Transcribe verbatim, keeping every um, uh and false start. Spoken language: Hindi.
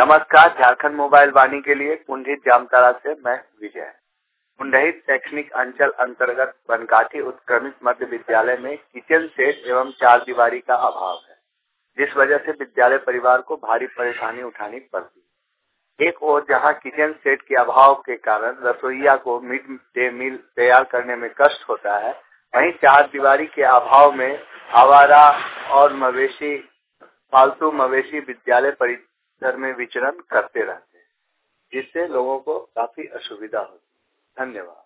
नमस्कार, झारखंड मोबाइल वाणी के लिए कुंडित जामताड़ा से मैं विजय। कुंडित शैक्षणिक अंचल अंतर्गत बनकाठी उत्क्रमित मध्य विद्यालय में किचन सेट एवं चार दीवारी का अभाव है, जिस वजह से विद्यालय परिवार को भारी परेशानी उठानी पड़ती है। एक ओर जहां किचन सेट के अभाव के कारण रसोइया को मिड डे मील तैयार करने में कष्ट होता है, वहीं चार दीवारी के अभाव में आवारा और मवेशी फालतू मवेशी विद्यालय परिसर में विचरण करते रहते हैं, जिससे लोगों को काफी असुविधा होती है। धन्यवाद।